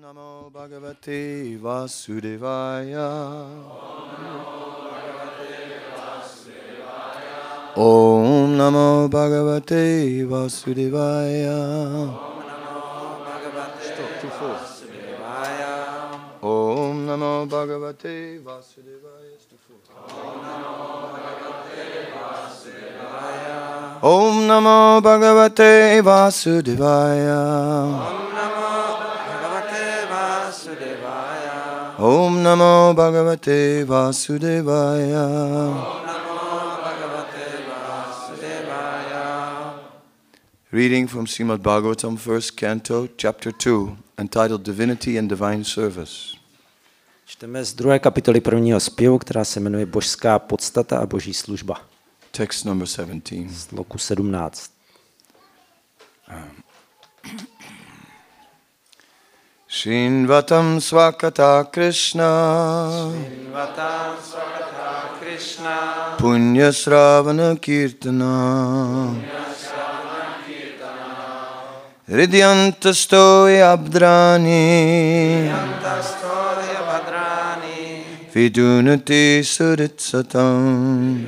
Namo Bhagavate Vasudevaya. Om Namo Bhagavate Vasudevaya. Om Namo Bhagavate Vasudevaya. Om Namo Bhagavate Vasudevaya. Om Namo Bhagavate Vasudevaya. Reading from Srimad Bhagavatam, first canto, chapter 2, entitled Divinity and Divine Service. Čteme z druhé kapitoly prvního zpěvu, která se jmenuje Božská podstata a boží služba. Text number 17. Sloku 17. Shinvatam Swakata Krishna Punya Sravana Kirtana Hridyantastoy Abdrani Vidunati Suritsatam.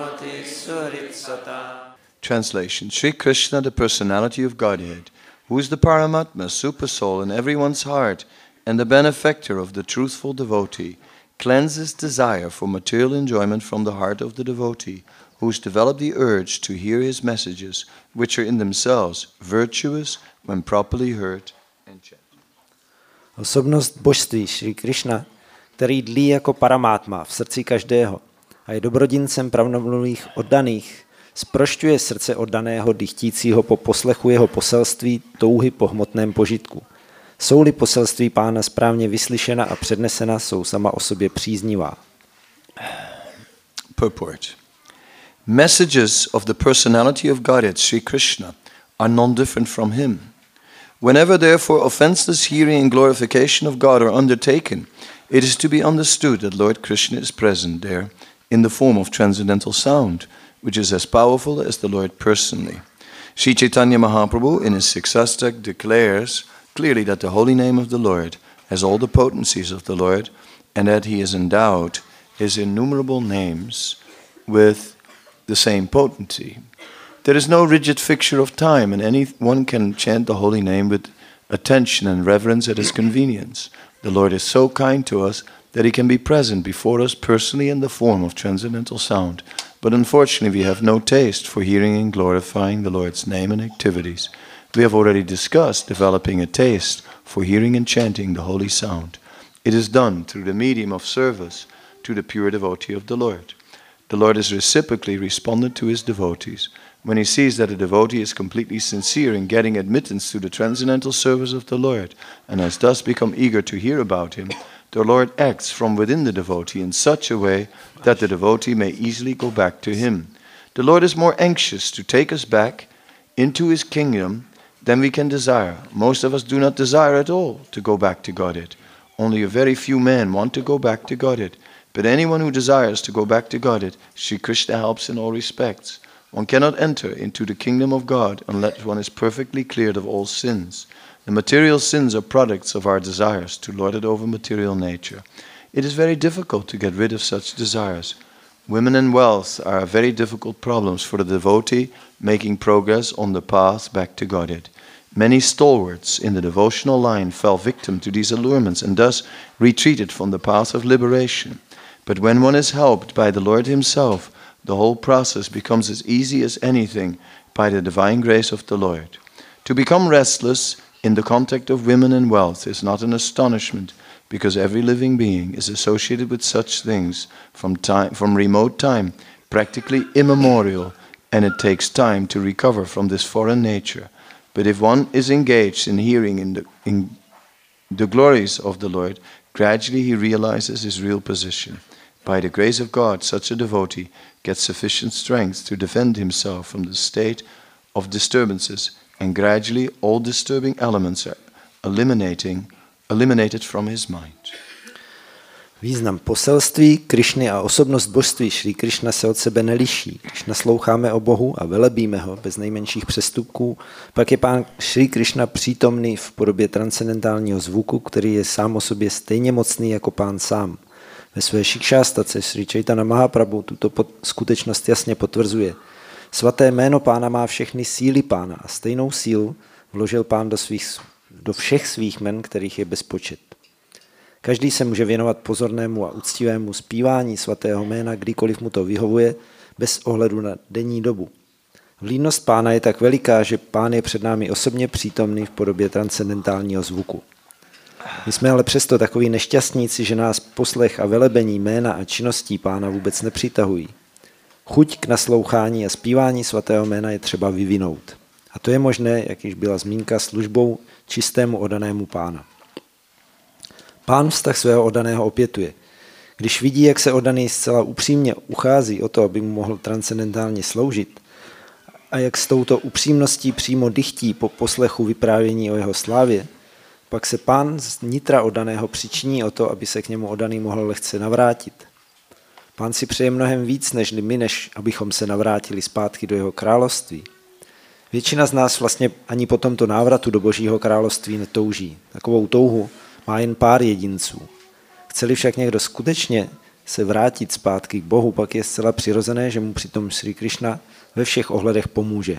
Translation. Sri Krishna, the personality of Godhead, who is the Paramatma, super soul in everyone's heart, and the benefactor of the truthful devotee, cleanses desire for material enjoyment from the heart of the devotee, who has developed the urge to hear his messages, which are in themselves virtuous when properly heard and chanted. Osobnost božství Sri Krishna, který dlí jako Paramátma v srdci každého a je dobrodincem pravdomluvných oddaných, zprošťuje srdce oddaného dychtícího po poslechu jeho poselství touhy po hmotném požitku. Jsou-li poselství Pána správně vyslyšena a přednesena, jsou sama o sobě příznivá. Purport. Messages of the personality of Godhead, Sri Krishna, are non-different from him. Whenever therefore offenseless hearing and glorification of God are undertaken, it is to be understood that Lord Krishna is present there in the form of transcendental sound, which is as powerful as the Lord personally. Sri Chaitanya Mahaprabhu in his Siksastak declares clearly that the holy name of the Lord has all the potencies of the Lord, and that he has endowed his innumerable names with the same potency. There is no rigid fixture of time, and anyone can chant the holy name with attention and reverence at his convenience. The Lord is so kind to us that he can be present before us personally in the form of transcendental sound. But unfortunately, we have no taste for hearing and glorifying the Lord's name and activities. We have already discussed developing a taste for hearing and chanting the holy sound. It is done through the medium of service to the pure devotee of the Lord. The Lord has reciprocally responded to his devotees. When he sees that a devotee is completely sincere in getting admittance to the transcendental service of the Lord, and has thus become eager to hear about him, the Lord acts from within the devotee in such a way that the devotee may easily go back to him. The Lord is more anxious to take us back into his kingdom than we can desire. Most of us do not desire at all to go back to Godhead. Only a very few men want to go back to Godhead. But anyone who desires to go back to Godhead, Sri Krishna helps in all respects. One cannot enter into the kingdom of God unless one is perfectly cleared of all sins. The material sins are products of our desires to lord it over material nature. It is very difficult to get rid of such desires. Women and wealth are very difficult problems for the devotee making progress on the path back to Godhead. Many stalwarts in the devotional line fell victim to these allurements and thus retreated from the path of liberation. But when one is helped by the Lord himself, the whole process becomes as easy as anything by the divine grace of the Lord. To become restless in the contact of women and wealth is not an astonishment, because every living being is associated with such things from remote time, practically immemorial, and it takes time to recover from this foreign nature. But if one is engaged in hearing in the glories of the Lord, gradually he realizes his real position. By the grace of God, such a devotee gets sufficient strength to defend himself from the state of disturbances, and gradually all disturbing elements are eliminated from his mind. Význam poselství Krišny a osobnost božství Šrí Krišna se od sebe neliší. Když nasloucháme o Bohu a velebíme ho bez nejmenších přestupků, pak je Pán Šrí Krišna přítomný v podobě transcendentálního zvuku, který je sám o sobě stejně mocný jako Pán sám. Ve své šikšástace Sri Chaitanya Mahaprabhu tuto skutečnost jasně potvrzuje. Svaté jméno Pána má všechny síly Pána a stejnou sílu vložil Pán do všech svých jmen, kterých je bezpočet. Každý se může věnovat pozornému a úctivému zpívání svatého jména, kdykoliv mu to vyhovuje, bez ohledu na denní dobu. Vlídnost Pána je tak veliká, že Pán je před námi osobně přítomný v podobě transcendentálního zvuku. My jsme ale přesto takoví nešťastníci, že nás poslech a velebení jména a činností Pána vůbec nepřitahují. Chuť k naslouchání a zpívání svatého jména je třeba vyvinout. A to je možné, jak již byla zmínka, službou čistému oddanému Pána. Pán vztah svého oddaného opětuje. Když vidí, jak se oddaný zcela upřímně uchází o to, aby mu mohl transcendentálně sloužit, a jak s touto upřímností přímo dychtí po poslechu vyprávění o jeho slávě, pak se Pán z nitra oddaného přičiní o to, aby se k němu oddaný mohl lehce navrátit. Pán si přeje mnohem víc než my, než abychom se navrátili zpátky do jeho království. Většina z nás vlastně ani po tomto návratu do Božího království netouží. Takovou touhu má jen pár jedinců. Chce-li však někdo skutečně se vrátit zpátky k Bohu, pak je zcela přirozené, že mu přitom Sri Krišna ve všech ohledech pomůže.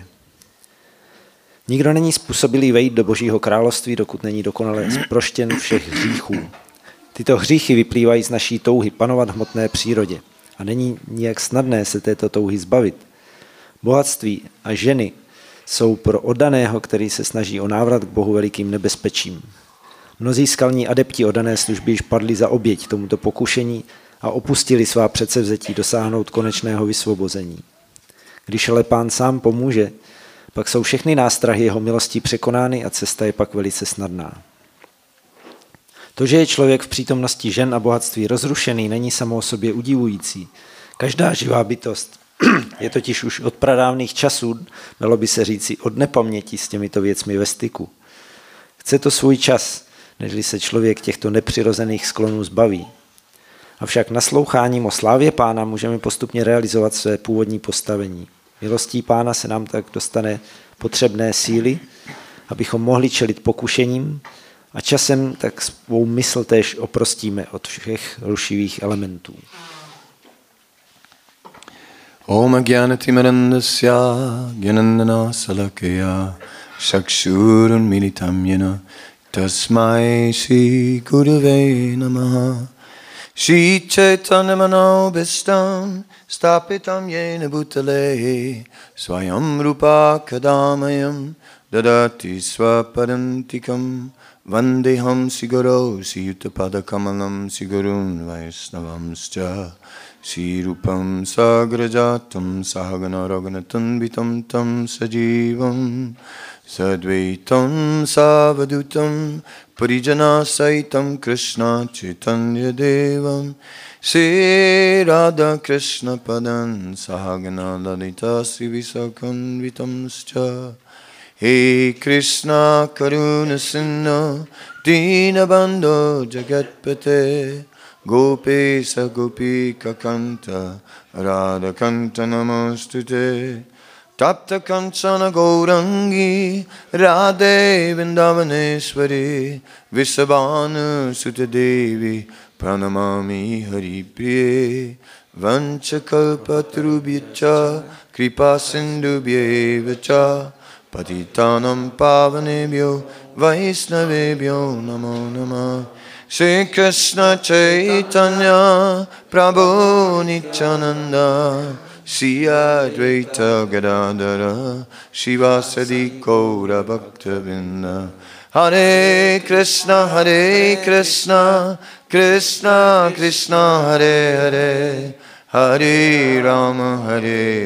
Nikdo není způsobilý vejít do Božího království, dokud není dokonale zproštěn všech hříchů. Tyto hříchy vyplývají z naší touhy panovat v hmotné přírodě a není nijak snadné se této touhy zbavit. Bohatství a ženy jsou pro oddaného, který se snaží o návrat k Bohu, velikým nebezpečím. Mnozí skalní adepti oddané služby již padli za oběť tomuto pokušení a opustili svá předsevzetí dosáhnout konečného vysvobození. Když ale Pán sám pomůže, pak jsou všechny nástrahy jeho milostí překonány a cesta je pak velice snadná. To, že je člověk v přítomnosti žen a bohatství rozrušený, není samo o sobě udivující. Každá živá bytost je totiž už od pradávných časů, dalo by se říci, od nepaměti s těmito věcmi ve styku. Chce to svůj čas, nežli se člověk těchto nepřirozených sklonů zbaví. Avšak nasloucháním o slávě Pána můžeme postupně realizovat své původní postavení. Milostí Pána se nám tak dostane potřebné síly, abychom mohli čelit pokušením a časem tak svou mysl též oprostíme od všech rušivých elementů. Om Jnanatimirandasya Jnanandana Salakaya Chakshurun Militam Yena Tasmai Shri Gurave Namaha Shri Chaitanya Manobhistam Stapitam Yena Bhutale Swayam Rupa Kadamayam Dadati Swapadantikam Vandeham Siguro Siyutapada Kamalam Sigurun Vaisnavamscha Sri Rupam Sagrajatam Sahagana Raghunatam Vitam Tam Sajivam Sadvaitam Savadutam Parijana Saitam Krishna Chaitanya Devam Sri Radha Krishna Padan Sahagana Lalita Sri Visakan Vitamscha He Krishna Karuna Sinna Dinabandho Jagatpate Gopesa Gopika Kanta Radha Kanta Namostute Tapta Kanchana Gaurangi Radhe Vrindavaneshwari Visabhanu Sutta Devi Pranamami Hari Priye Vanchakalpatrubhyacha Kripa Sindhubhyevacha Patitanam Pavanebhyo Vaisnavebhyo Namo Namah Shri Krishna Chaitanya Prabhu Nityananda Shri Advaita Gadadhara Shivasadi Gaura Bhaktavinda Hare Krishna Krishna Krishna Hare Hare Hare Rama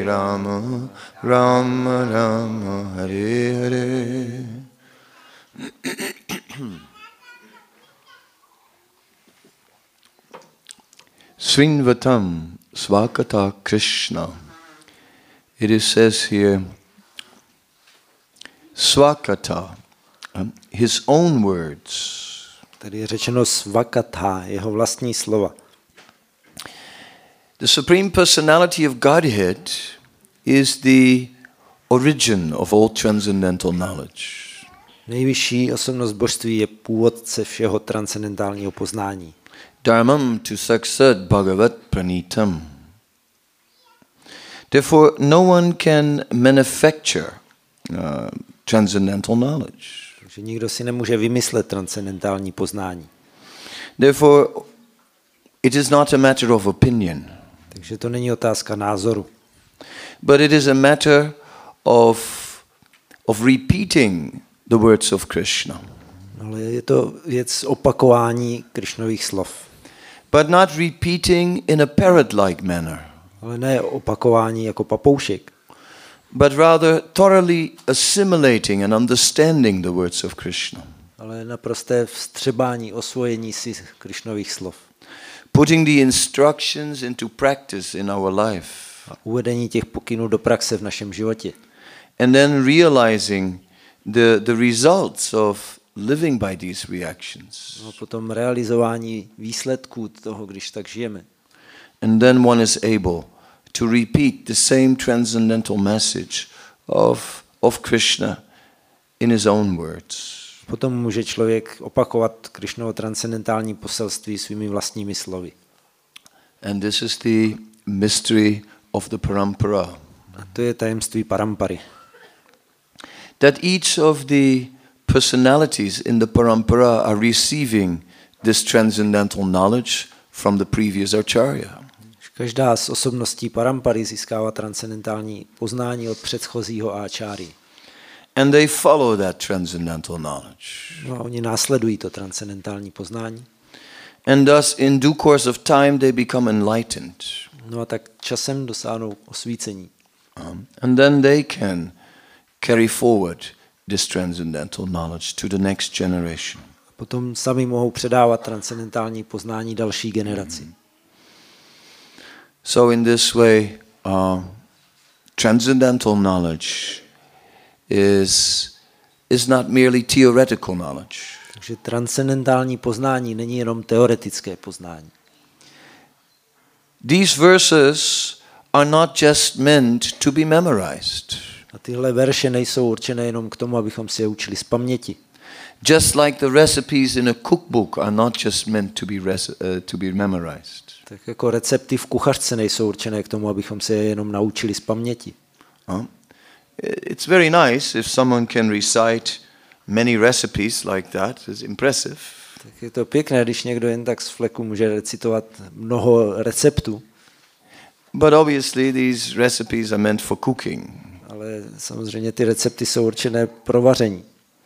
Rama Rama Hare Hare. Srinvatam Svakata Krishna. It says here, Svakata, his own words. Tady je řečeno svakatha, jeho vlastní slova. The Supreme Personality of Godhead is the origin of all transcendental knowledge. Nejvyšší osobnost božství je původce všeho transcendentálního poznání. Dharmam tu saksat bhagavat pranitam. Therefore, no one can manufacture transcendental knowledge. Takže nikdo si nemůže vymyslet transcendentální poznání. Therefore, it is not a matter of opinion. Takže to není otázka názoru. But it is a matter of repeating the words of Krishna. Ale je to věc opakování Krišnových slov. But not repeating in a parrot-like manner. Ale ne opakování jako papoušek. But rather thoroughly assimilating and understanding the words of Krishna. Ale naprosté vstřebání, osvojení si Krišnových slov. Putting the instructions into practice in our life. A uvedení těch pokynů do praxe v našem životě. And then realizing the results of living by these reactions. A potom realizování výsledků toho, když tak žijeme. And then one is able to repeat the same transcendental message of Krishna in his own words. Potom může člověk opakovat Krišnovo transcendentální poselství svými vlastními slovy. And this is the mystery of the parampara. A to je tajemství parampary. That each of the personalities in the parampara are receiving this transcendental knowledge from the previous acharya. Každá z osobností parampary získává transcendentální poznání od předchozího áčáry. And they follow that transcendental knowledge. No a oni následují to transcendentální poznání. And thus in due course of time they become enlightened. No a tak časem dosáhnou osvícení. And then they can carry forward this transcendental knowledge to the next generation. A potom sami mohou předávat transcendentální poznání další generaci. So in this way, transcendental knowledge is not merely theoretical knowledge. Takže transcendentální poznání není jenom teoretické poznání. These verses are not just meant to be memorized. A tyhle verše nejsou určené jenom k tomu, abychom si je učili z paměti. Just like the recipes in a cookbook are not just meant to be memorized. Tak jako recepty v kuchařce nejsou určené k tomu, abychom se je jenom naučili z paměti. It's very nice if someone can recite many recipes like that. It's impressive. Tak je to pěkné, když někdo jen tak z fleku může recitovat mnoho receptů. But obviously these recipes are meant for cooking. Ale samozřejmě ty recepty jsou určené pro vaření.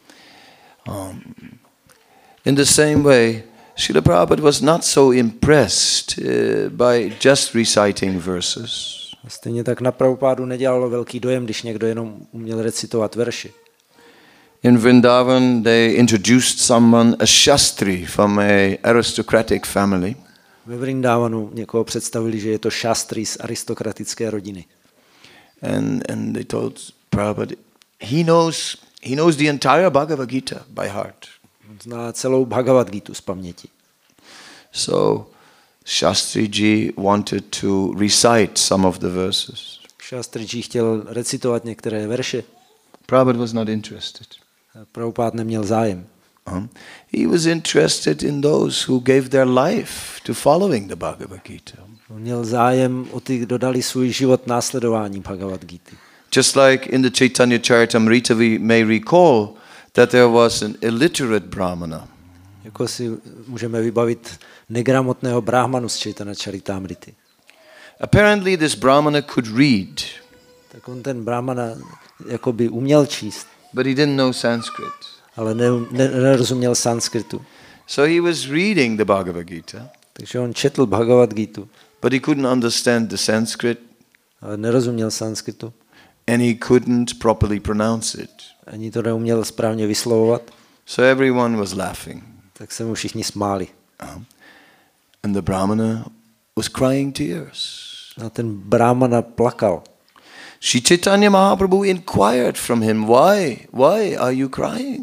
In the same way, Srila Prabhupada was not so impressed by just reciting verses. A stejně tak na Prabhupádu nedělalo velký dojem, když někdo jenom uměl recitovat verše. In Vrindavan, they introduced someone, a Shastri from a aristocratic family. Ve Vrindavanu někoho představili, že je to šastri z aristokratické rodiny. And they told Prabhupada, he knows the entire Bhagavad Gita by heart. On zná celou Bhagavad Gitu z paměti. So Shastriji wanted to recite some of the verses. Shastriji chtěl recitovat některé verše. Prabhupada was not interested. Prabhupád neměl zájem. He was interested in those who gave their life to following the Bhagavad Gita. On měl zájem o ty, kdo dali svůj život následování Bhagavad Gity. Just like in the Chaitanya Charitamrita we may recall that there was an illiterate brahmana. Jako si můžeme vybavit negramotného brahmanu z Chaitanya Charitamrity. Apparently this brahmana could read. Tak on ten brahmana jakoby uměl číst. But he didn't know Sanskrit. Ale nerozuměl sanskritu. So he was reading the Bhagavad Gita. Takže on četl Bhagavad Gitu. But he couldn't understand the Sanskrit. Ale nerozuměl sanskritu. And he couldn't properly pronounce it. Ani to neuměl správně vyslovovat. So everyone was laughing. Tak se mu všichni smáli. And the brahmana was crying tears. A ten brahmana plakal. Sri Chaitanya Mahaprabhu inquired from him, why are you crying?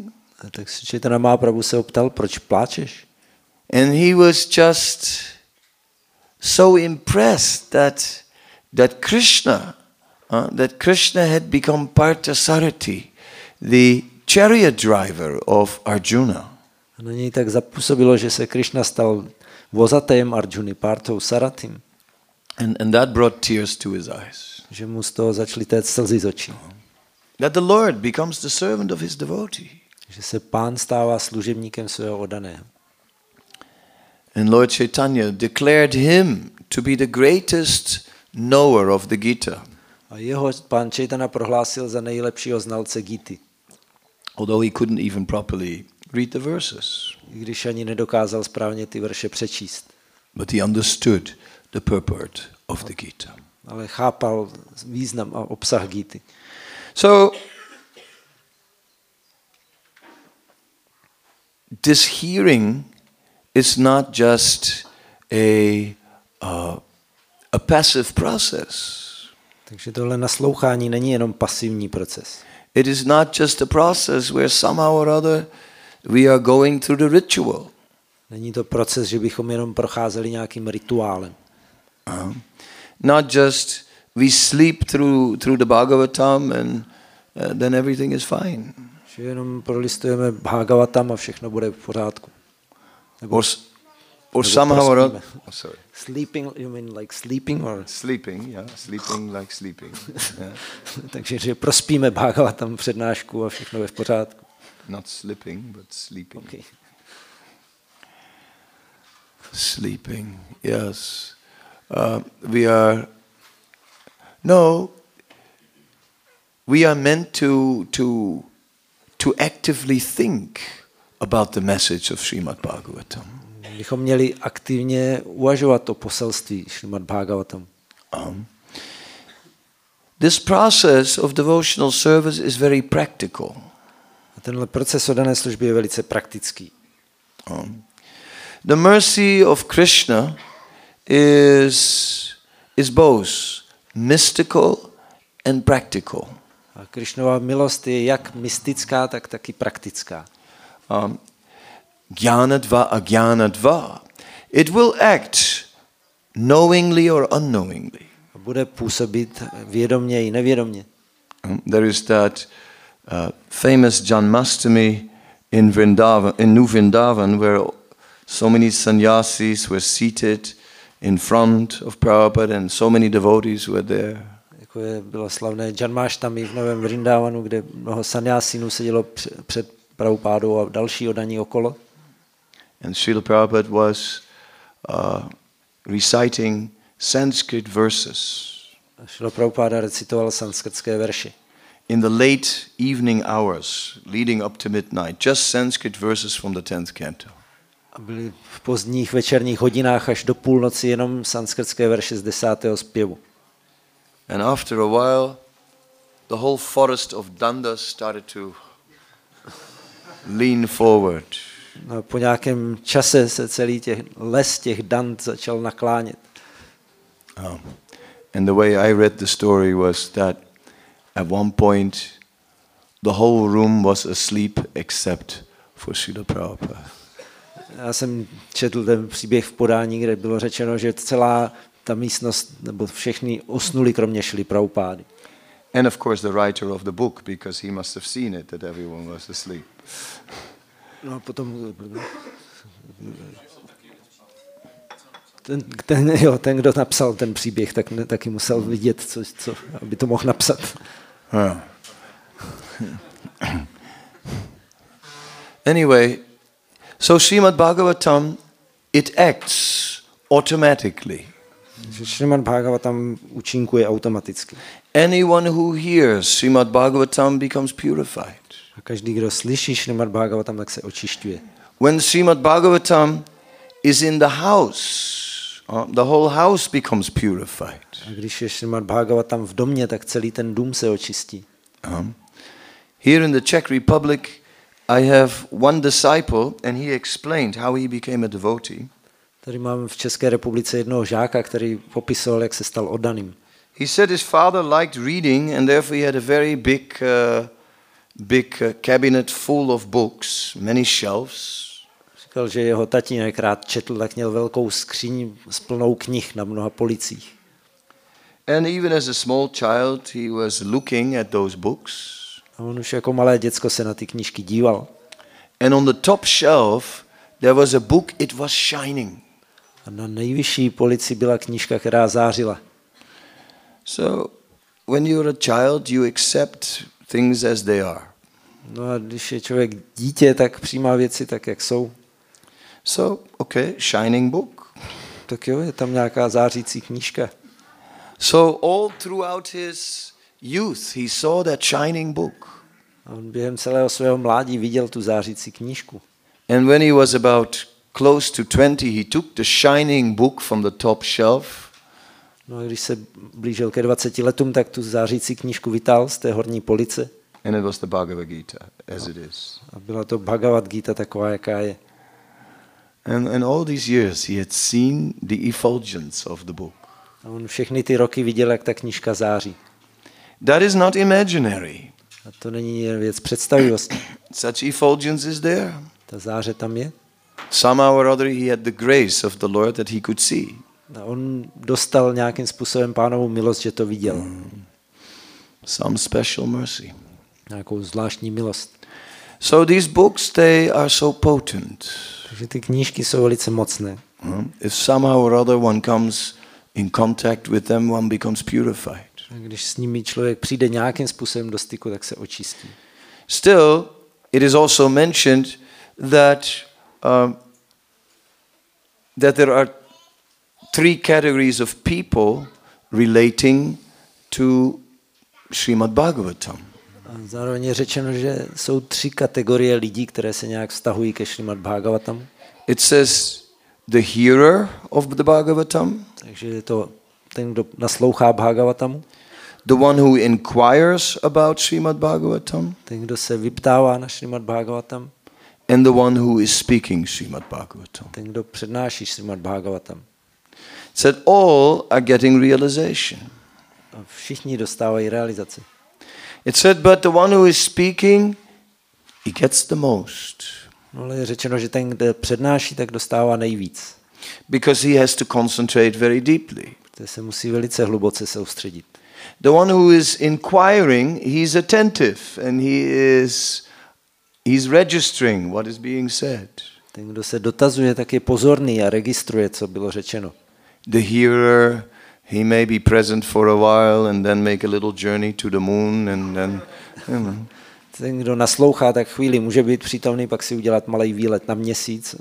Tak Chaitanya Mahaprabhu se ho ptal, proč pláčeš? And he was just so impressed that Krishna had become Parthasarathi, the chariot driver of Arjuna. A na něj tak zapůsobilo, že se Krishna stal vozatém Arjuny, Parthou Sarathim. And that brought tears to his eyes. Že mu z toho začaly téct slzy z očí. That the Lord becomes the servant of his devotee. Že se Pán stává služebníkem svého oddaného. And Lord Chaitanya declared him to be the greatest knower of the Gita. A jeho Pán Chaitanya prohlásil za nejlepšího znalce Gity. Although he couldn't even properly read the verses. I když ani nedokázal správně ty verše přečíst. But he understood the purport of the Gita. Ale chápal význam a obsah Gity. So this hearing is not just a passive process. Takže tohle naslouchání není jenom pasivní proces. It is not just a process where somehow or other we are going through the ritual. Není to proces, že bychom jenom procházeli nějakým rituálem. Not just we sleep through the Bhagavatam and then everything is fine. Že jenom prolistujeme Bhagavatam a všechno bude v pořádku. Or somehow or other. Oh, sorry. Sleeping, you mean like sleeping or? Sleeping, yeah, sleeping like sleeping. Yeah. Takže že prospíme Bhagavatam přednášku a všechno je v pořádku. Not slipping, but sleeping. Okay. Sleeping, yes. We are meant to actively think about the message of Srimad Bhagavatam. Bychom měli aktivně uvažovat o poselství Srimad Bhagavatam. This process of devotional service is very practical. A tenhle proces oddané služby je velice praktický. The mercy of Krishna is both mystical and practical. A Krishnova milost je jak mystická, tak taky praktická. Jnanadva agyanadva. It will act knowingly or unknowingly. A bude působit vědomě i nevědomě. There is that famous Janmashtami in New Vrindavan, where so many sannyasis were seated in front of Prabhupada and so many devotees were there. Jako bylo slavné Janmashtami v Novém Vrindavanu, kde mnoho sannyasínů sedělo před Prabhupádou a další oddaní okolo. And Srila Prabhupada was reciting Sanskrit verses. Srila Prabhupada recitoval sanskrtské verše. In the late evening hours leading up to midnight, just Sanskrit verses from the 10th canto. A byly v pozdních večerních hodinách až do půlnoci jenom sanskrtské verše z 10. zpěvu. And after a while, the whole forest of Dandas started to lean forward. No, po nějakém čase se celý les těch dand začal naklánět. And the way I read the story was that at one point the whole room was asleep except for Srila Prabhupada. Já jsem četl ten příběh v podání, kde bylo řečeno, že celá ta místnost, nebo všechny usnuli, kromě Šrily Prabhupády. And of course the writer of the book, because he must have seen it that everyone was asleep. No a potom ten, kdo napsal ten příběh, tak taky musel vidět, co aby to mohl napsat. Anyway, so Srimad Bhagavatam, it acts automatically. Srimad Bhagavatam účinkuje automaticky. Anyone who hears Srimad Bhagavatam becomes purified. A každý, kdo slyší Srimad Bhagavatam, tak se očišťuje. When Srimad Bhagavatam is in the house, the whole house becomes purified. A když je Srimad Bhagavatam v domě, tak celý ten dům se očistí. Here in the Czech Republic, I have one disciple, and he explained how he became a devotee. Tady mám v České republice jednoho žáka, který popisoval, jak se stal oddaným. He said his father liked reading, and therefore he had a very big big cabinet full of books, many shelves. Říkal, že jeho tatínek rád četl, tak měl velkou skříň s plnou knih na mnoha policích. And even as a small child, he was looking at those books. A on už jako malé děcko se na ty knížky díval. And on the top shelf, there was a book, it was shining. A na nejvyšší polici byla knížka, která zářila. So, when you're a child, you accept things as they are. No a když je člověk dítě, tak přijímá věci tak, jak jsou. So, okay, shining book. Tak jo, je tam nějaká zářící knížka. So, all throughout his youth, he saw that shining book. A on během celého svého mládí viděl tu zářící knížku. And when he was about close to 20, he took the shining book from the top shelf. No a když se blížil ke 20 letům, tak tu zářící knížku vytáhl z té horní police. And it was the Bhagavad Gita, as it is. A byla to Bhagavad Gita taková, jaká je. And all these years he had seen the effulgence of the book. A on všechny ty roky viděl, jak ta knížka září. That is not imaginary. A to není věc představivosti. Such effulgence is there. Ta záře tam je. Somehow or other he had the grace of the Lord that he could see. A on dostal nějakým způsobem Pánovu milost, že to viděl. Some special mercy. Nějakou zvláštní milost. So these books, they are so potent. Takže ty knížky jsou velice mocné. If somehow or other one comes in contact with them, one becomes purified. A když s nimi člověk přijde nějakým způsobem do styku, tak se očistí. Still, it is also mentioned that that there are three categories of people relating to Srimad Bhagavatam. A zároveň je řečeno, že jsou 3 kategorie lidí, které se nějak vztahují ke Srimad Bhagavatam. It says the hearer of the Bhagavatam, Takže je to ten, kdo naslouchá Bhagavatamu, the one who inquires about Srimad Bhagavatam, ten, kdo se vyptává na Srimad Bhagavatam, and the one who is speaking Srimad Bhagavatam. ten, kdo přednáší Srimad Bhagavatam. It said all are getting realization. A všichni dostávají realizaci. It said, but the one who is speaking, he gets the most. No, ale je řečeno, že ten, kdo přednáší, tak dostává nejvíc. Because he has to concentrate very deeply. Protože se musí velice hluboce soustředit. The one who is inquiring, he's attentive and he's registering what is being said. Ten, kdo se dotazuje, tak je pozorný a registruje, co bylo řečeno. The hearer, he may be present for a while and then make a little journey to the moon and then, you know. Ten, kdo naslouchá, tak chvíli může být přítomný, pak si udělat malý výlet na měsíc.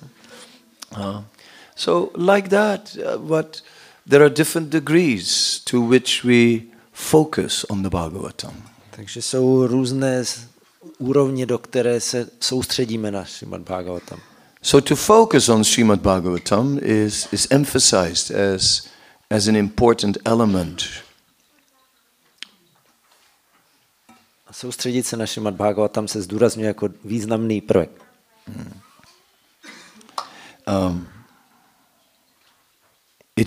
So like that, but there are different degrees to which we focus on the Bhagavatam. Takže jsou různé úrovně, do které se soustředíme na Srimad Bhagavatam. So to focus on Srimad Bhagavatam is emphasized as an important element. A soustředit se na Srimad Bhagavatam se zdůrazňuje jako významný prvek. It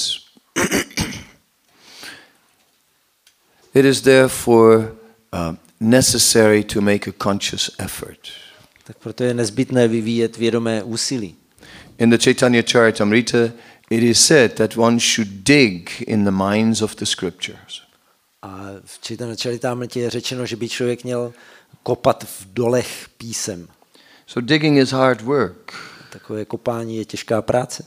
is therefore necessary to make a conscious effort. Tak proto je nezbytné vyvíjet vědomé úsilí. In the Chaitanya Charitamrita, it is said that one should dig in the minds of the scriptures. A v Chaitanya Charitamrtě je řečeno, že by člověk měl kopat v dolech písem. So digging is hard work. Takové kopání je těžká práce.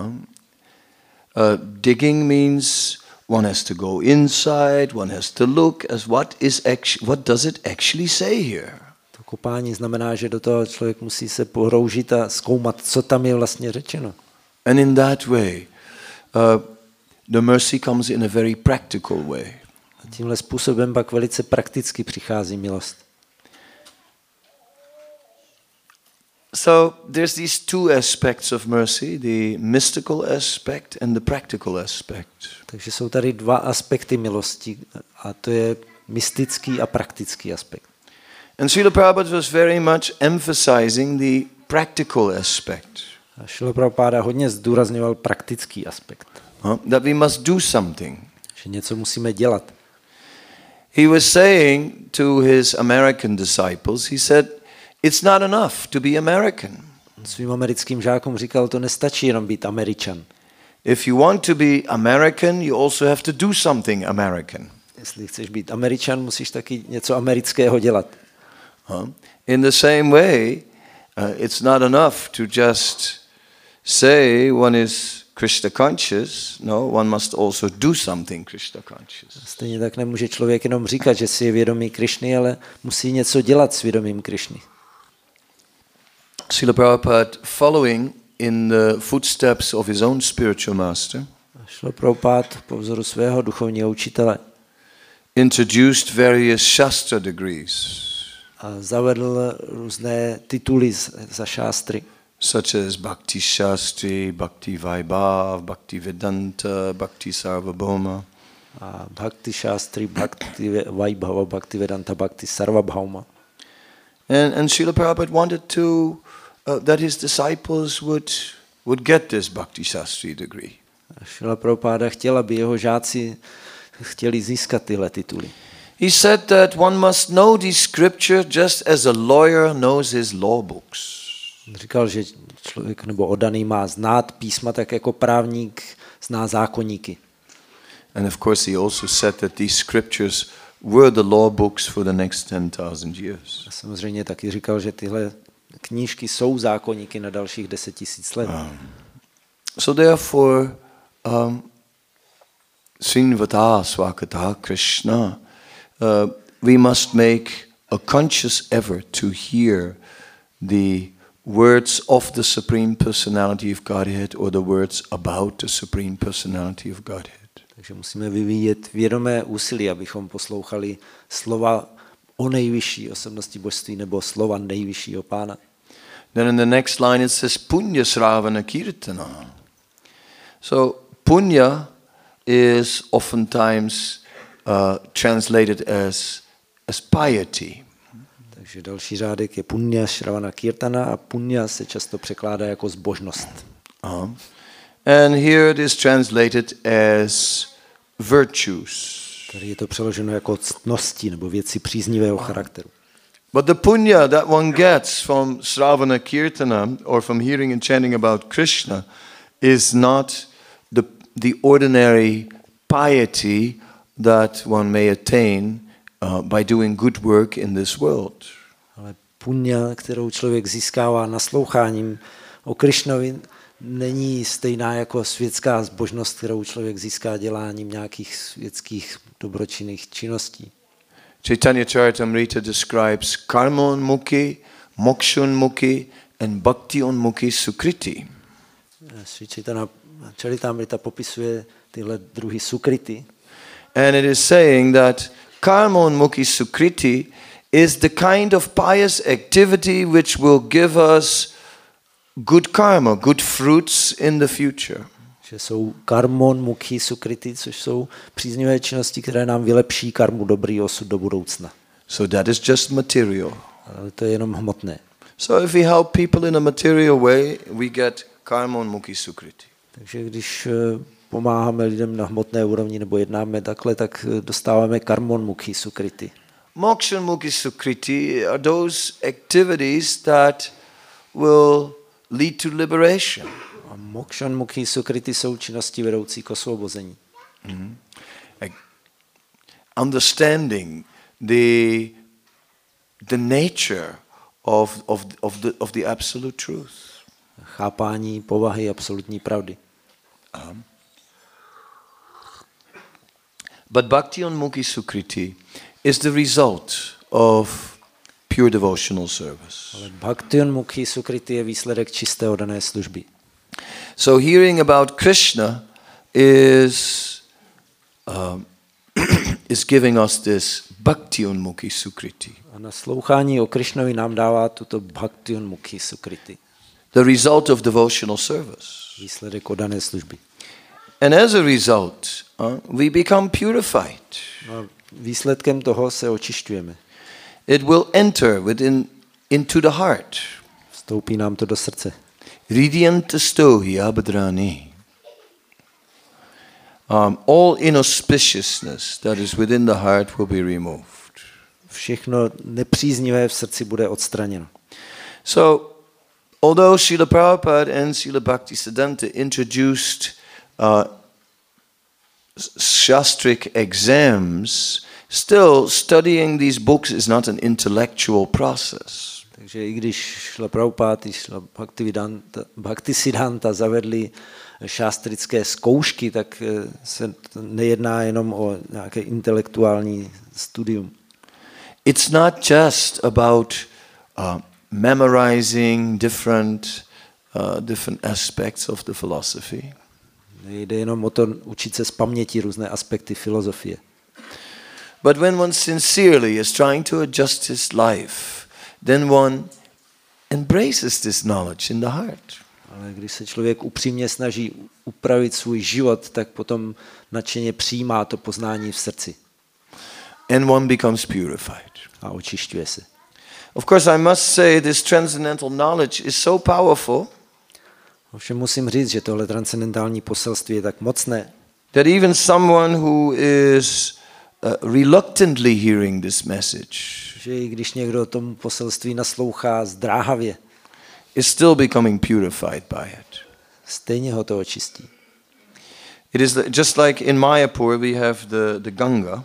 Digging means one has to go inside, one has to look as what does it actually say here. To kopání znamená, že do toho člověk musí se pohroužit a zkoumat, co tam je vlastně řečeno. And in that way, the mercy comes in a very practical way. A tímhle způsobem pak velice prakticky přichází milost. So there's these two aspects of mercy, the mystical aspect and the practical aspect. Takže jsou tady 2 aspekty milosti a to je mystický a praktický aspekt. And Srila Prabhupada was very much emphasizing the practical aspect. A Srila Prabhupada hodně zdůrazňoval praktický aspekt. That we must do something. Že něco musíme dělat. He was saying to his American disciples, he said, it's not enough to be American. Svým americkým žákům říkal, to nestačí jenom být Američan. If you want to be American, you also have to do something American. Jestli chceš být Američan, musíš taky něco amerického dělat. In the same way, it's not enough to just say one is Krishna conscious. No, one must also do something Krishna conscious. Stejně tak nemůže člověk jenom říkat, že si je vědomý Krišny, ale musí něco dělat s vědomím Krišny. Srila Prabhupada, following in the footsteps of his own spiritual master, Srila Prabhupada po vzoru svého duchovního učitele introduced various Shastra degrees, a zavedl různé tituly za šástry, such as Bhakti Shastri, Bhakti Vaibhav, Bhakti Vedanta, Bhakti Sarvabhauma. a Bhakti Shastri, Bhakti Vaibhava, Bhakti Vedanta, Bhakti Sarvabhauma. And Srila Prabhupada wanted to that his disciples would get this Bhakti Shastri degree. Srila Prabhupada chtěl, aby jeho žáci chtěli získat tyhle tituly. He said that one must know the scripture just as a lawyer knows his law books. Říkal, že člověk nebo oddaný má znát písma tak jako právník zná zákoníky. And of course he also said that these scriptures were the law books for the next 10,000 years. A samozřejmě taky říkal, že tyhle knížky jsou zákoníky na dalších 10 000 let. So therefore, Srinivata Swakata Krishna, we must make a conscious effort to hear the words of the Supreme Personality of Godhead or the words about the Supreme Personality of Godhead. Takže musíme vyvíjet vědomé úsilí, abychom poslouchali slova o nejvyšší osobnosti božství nebo slova nejvyššího pána. Then in the next line it says Punya Sravana Kirtana. So Punya is oftentimes translated as piety. Takže další řádek je Punya Shravana Kirtana a Punya se často překládá jako zbožnost. And here it is translated as virtues. Tady je to přeloženo jako ctnosti nebo věci příznivého charakteru. But the punya that one gets from Sravana Kirtana or from hearing and chanting about Krishna is not the ordinary piety that one may attain by doing good work in this world. Ale punya, kterou člověk získává nasloucháním o Krišnovi, není stejná jako světská zbožnost, kterou člověk získá děláním nějakých světských dobročinných činností. Chaitanya Charitamrita describes karmonmukhi, mokshonmukhi and bhaktionmukhi sukriti. Sri Chaitanya Charitamrita popisuje tyhle druhy sukrity. And it is saying that karmonmukhi sukriti is the kind of pious activity which will give us good karma, good fruits in the future. Že jsou karmon, mukhi, sukrity, což jsou příznivé činnosti, které nám vylepší karmu, dobrý osud do budoucna. So that is just material. Ale to je jenom hmotné. So if we help people in a material way, we get karmon mukhi sukriti. Takže když pomáháme lidem na hmotné úrovni nebo jednáme takhle, tak dostáváme karmon, mukhi, sukrity. Moksha mukhi sukriti are those activities that will lead to liberation. A mokshan mukhi sukrity jsou činnosti vedoucí k osvobození. Like understanding the nature of the absolute truth. Chápání povahy absolutní pravdy. But Bhakti-Unmukhi Sukriti is the result of pure devotional service. Ale Bhakti-Unmukhi Sukriti je výsledek čisté oddané služby. So hearing about Krishna is giving us this Bhakti-Unmukhi Sukriti. A naslouchání o Krišnovi nám dává tuto Bhakti-Unmukhi Sukriti. The result of devotional service. Výsledek oddané služby. And as a result, we become purified. A výsledkem toho se očišťujeme. It will enter into the heart. Vstoupí nám to do srdce. Hridyantasto hi abhadrani. All inauspiciousness that is within the heart will be removed. Všechno nepříznivé v srdci bude odstraněno. So, although Srila Prabhupada and Srila Bhaktisiddhanta introduced shastric exams, still studying these books is not an intellectual process. Takže i když Šla Prabhupada i Šla Bhaktisiddhanta zavedli šástrické zkoušky, tak se nejedná jenom o nějaké intelektuální studium. It's not just about memorizing different aspects of the philosophy. Nejde jenom o to učit se z paměti různé aspekty filozofie. But when one sincerely is trying to adjust his life, then one embraces this knowledge in the heart. Ale když se člověk upřímně snaží upravit svůj život, tak potom nadšeně přijímá to poznání v srdci. And one becomes purified. A očišťuje se. Of course, I must say this transcendental knowledge is so powerful. Ovšem musím říct, že tohle transcendentální poselství je tak mocné, that even someone who is reluctantly hearing this message že i když někdo tomu poselství naslouchá zdráhavě, is still becoming purified by it. stejně ho to očistí. It is just like in Mayapur we have the Ganga,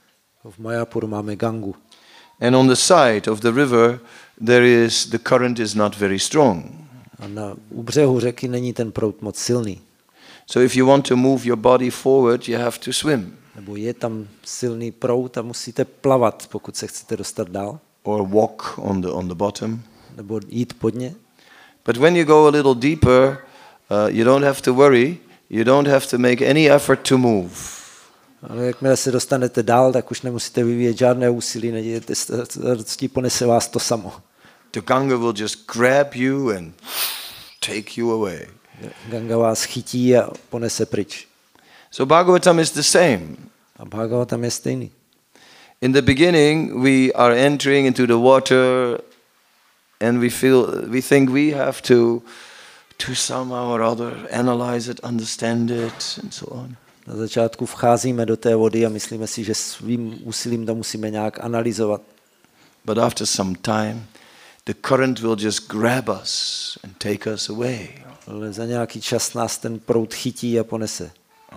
V Mayapuru máme Gangu. and on the side of the river the current is not very strong. A u břehu řeky není ten proud moc silný. So if you want to move your body forward, you have to swim. Nebo je tam silný proud a musíte plavat, pokud se chcete dostat dál. Or walk on the bottom. Nebo jít pod ně. But when you go a little deeper, you don't have to worry. You don't have to make any effort to move. Ale jakmile se dostanete dál, tak už nemusíte vyvíjet žádné úsilí, nedějete starosti, ponese vás to samo. The Ganga will just grab you and take you away. Ganga vás chytí a ponese pryč. So Bhagavatam is the same. A Bhagavatam je stejný. In the beginning, we are entering into the water, and we think we have to somehow or other analyze it, understand it, and so on. Na začátku vcházíme do té vody a myslíme si, že svým úsilím to musíme nějak analyzovat. But after some time, the current will just grab us and take us away. Ale za nějaký čas nás ten proud chytí a ponese.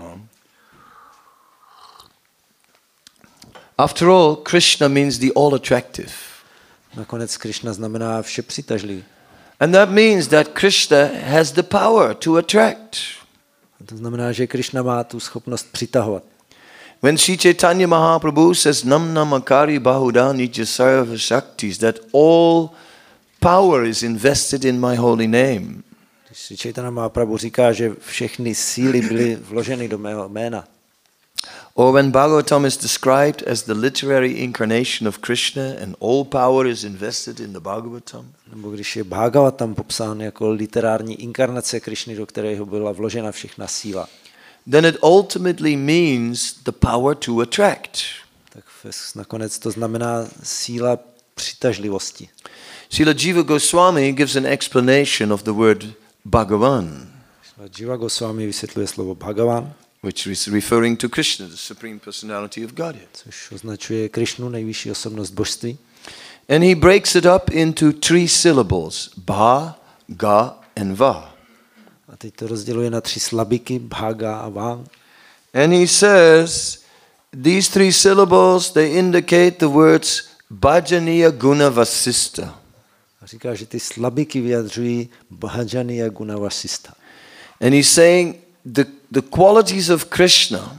After all, Krishna means the all attractive. Nakonec Krishna znamená vše přitažlivý. And that means that Krishna has the power to attract. A to znamená, že Krishna má tu schopnost přitahovat. When Sri Chaitanya Mahaprabhu says Nam Namakari Bahuda Nitya Sarva Shaktis, that all power is invested in my holy name. Když Sri Chaitanya Mahaprabhu říká, že všechny síly byly vloženy do mého jména. Or when Bhagavatam is described as the literary incarnation of Krishna and all power is invested in the Bhagavatam. Nebo když je Bhagavatam popsán jako literární inkarnace Krishny, do kterého byla vložena všechna síla. Then it ultimately means the power to attract. Tak nakonec to znamená síla přitažlivosti. Srila Jiva Goswami gives an explanation of the word Bhagavan, Jiva Goswami vysvětluje slovo Bhagavan, which is referring to Krishna, the Supreme Personality of Godhead. což označuje Krishnu, nejvyšší osobnost božství. And he breaks it up into 3 syllables, Bha, Ga and Va. A teď to rozděluje na 3 slabiky, Bhaga a Va. And he says, these 3 syllables, they indicate the words Bhajaniya Guna Vasista. A říká, že ty slabiky vyjadřují Bhajaniya Guna Vasista. And he's saying the qualities of Krishna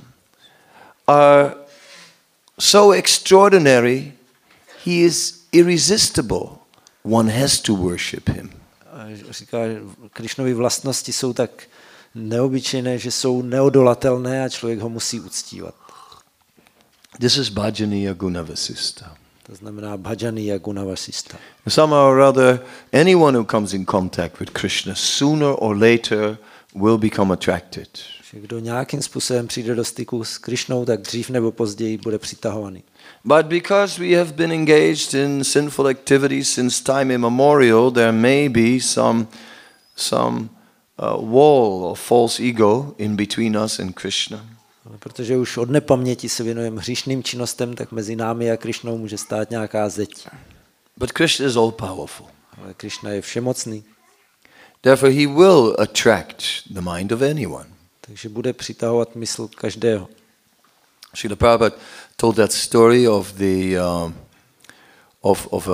are so extraordinary, he is irresistible. One has to worship him. A říká, že Krishnovy vlastnosti jsou tak neobyčejné, že jsou neodolatelné a člověk ho musí uctívat. This is Bhajaniya Guna Vasista. To znamená Bhajaniya Guna Vasista. Somehow or other, anyone who comes in contact with Krishna sooner or later will become attracted. Že kdo nějakým způsobem přijde do styku s Krishnou, tak dřív nebo později bude přitahovaný. But because we have been engaged in sinful activities since time immemorial, there may be some wall or false ego in between us and Krishna. Ale protože už od nepaměti se věnujeme hříšným činnostem, tak mezi námi a Krišnou může stát nějaká zeď. But Krishna is all powerful. Ale Krišna je všemocný, Therefore, he will attract the mind of anyone. takže bude přitahovat mysl každého. Srila Prabhupada told that story of the of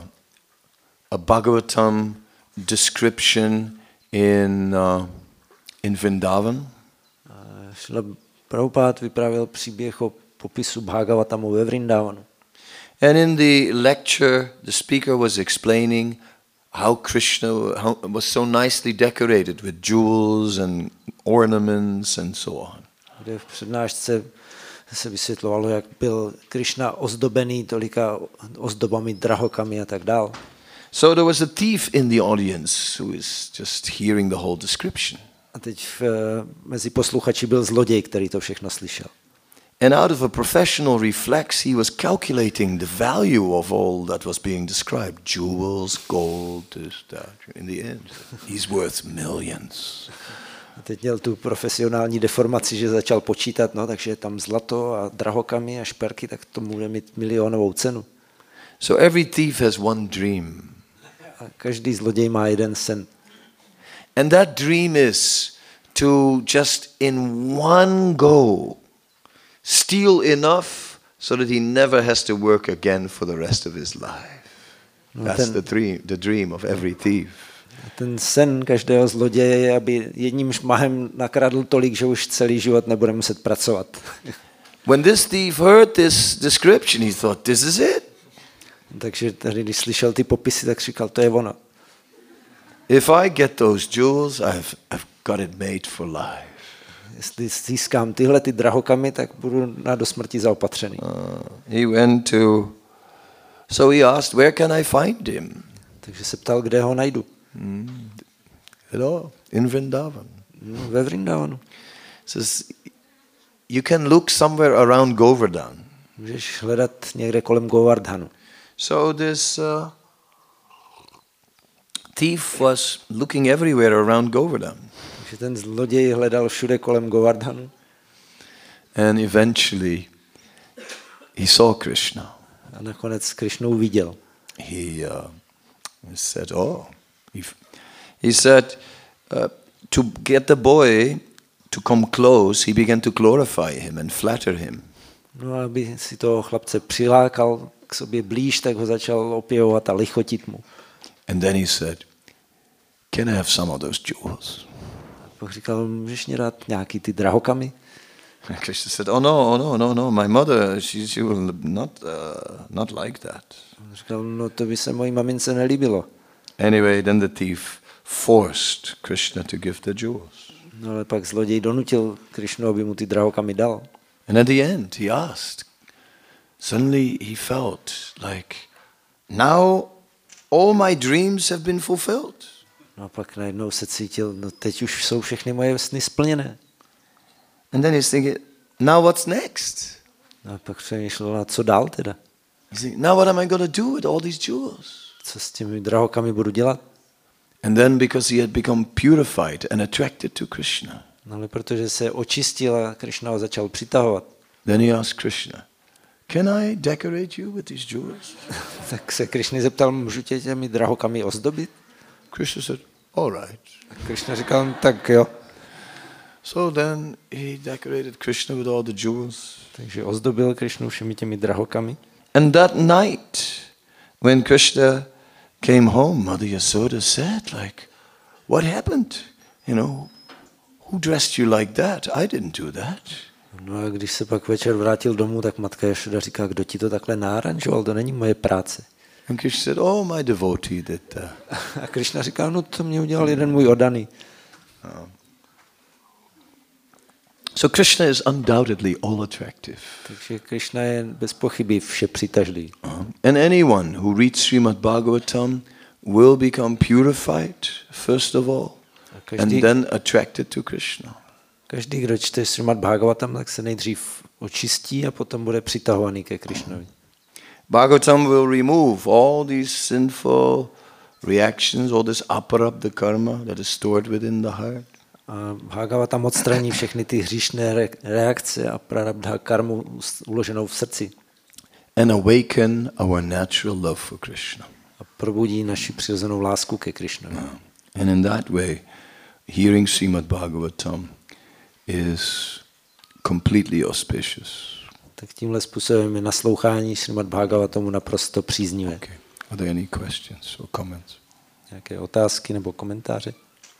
a Bhagavatam description in Vrindavan. Šrila Prabhupada vyprávěl příběh o popisu Bhagavatamu ve Vrindavanu. And in the lecture, the speaker was explaining how Krishna was so nicely decorated with jewels and ornaments and so on. Kde v přednášce se vysvětlovalo, jak byl Krišna ozdobený tolika ozdobami, drahokami a tak dál. So there was a thief in the audience who is just hearing the whole description. A teď mezi posluchači byl zloděj, který to všechno slyšel. And out of a professional reflex, he was calculating the value of all that was being described. Jewels, gold, this, that. In the end, he's worth millions. A teď měl tu profesionální deformaci, že začal počítat, no, takže je tam zlato a drahokamy a šperky, tak to bude mít milionovou cenu. So every thief has one dream. A každý zloděj má jeden sen. And that dream is to just in one go steal enough so that he never has to work again for the rest of his life. That's the dream of every thief. Ten sen každého zloděje je, aby jedním šmahem nakradl tolik, že už celý život nebude muset pracovat. When this thief heard this description, he thought, this is it. Takže tady, když slyšel ty popisy, tak říkal, to je ono. If I get those jewels, I've got it made for life. Jestli získám tyhle ty drahokamy, tak budu na do smrti zaopatřený. So he asked, where can I find him? Takže se ptal, kde ho najdu. In Vrindavan. No, ve Vrindavanu. Says, you can look somewhere around Govardhan. Můžeš hledat někde kolem Govardhanu. So this thief was looking everywhere around Govardhan. Takže ten zloděj hledal všude kolem Govardhanu. And eventually he saw Krishna. A nakonec Krišnu viděl. He said, he said, to get the boy to come close, he began to glorify him and flatter him. No a aby si toho chlapce přilákal k sobě blíž, tak ho začal opěvovat a lichotit mu. And then he said, can I have some of those jewels? Pak říkal, můžeš mě dát nějaký ty drahokamy? And Krishna said, no, my mother, she will not like that. On říkal, no to by se mojí mamince nelíbilo. Anyway, then the thief forced Krishna to give the jewels. No ale pak zloděj donutil Krišnu, aby mu ty drahokamy dal. And at the end, he asked. Suddenly he felt like, now all my dreams have been fulfilled. No a pak najednou se cítil, no teď už jsou všechny moje sny splněné. And then he's thinking, now what's next? No a pak přemýšlel, na co dál teda? He's thinking, now what am I going to do with all these jewels? Co s těmi drahokamy budu dělat? And then because he had become purified and attracted to Krishna, No ale protože se očistil a Krišna ho začal přitahovat. then he asked Krishna, can I decorate you with these jewels? Tak se Krišny zeptal, můžu tě těmi drahokamy ozdobit? Krishna said, all right. A Krišna říkal, tak jo. So then he decorated Krishna with all the jewels. Takže ozdobil Krišnu všemi těmi drahokamy. And that night, when Krishna came home, Mother Yasoda said, like, what happened? You know, who dressed you like that? I didn't do that. No a když se pak večer vrátil domů, tak matka Jašoda říká, kdo ti to takhle náranžoval, to není moje práce. And Krishna said, oh, my devotee did that. A Krišna říká, no to mě udělal jeden můj oddaný. So Krishna is undoubtedly all attractive. Takže Krišna je bez pochyby vše přitažlivý. And anyone who reads Srimad Bhagavatam will become purified, first of all, and then attracted to Krishna. Každý, kdo čte Srimad Bhagavatam, tak se nejdřív očistí a potom bude přitahovaný ke Krišnovi. Bhagavatam will remove all these sinful reactions, all this aparabdha karma that is stored within the heart. A Bhagavatam odstraní všechny ty hříšné reakce a prarabdha karmu uloženou v srdci. And awaken our natural love for Krishna. A probudí naši přirozenou lásku ke Krishnovi. And in that way, hearing Srimad Bhagavatam is completely auspicious. Tak tímhle způsobem je naslouchání Srimad Bhagavatamu naprosto příznivé. Okay. Are there any questions or comments? Nějaké otázky nebo komentáře?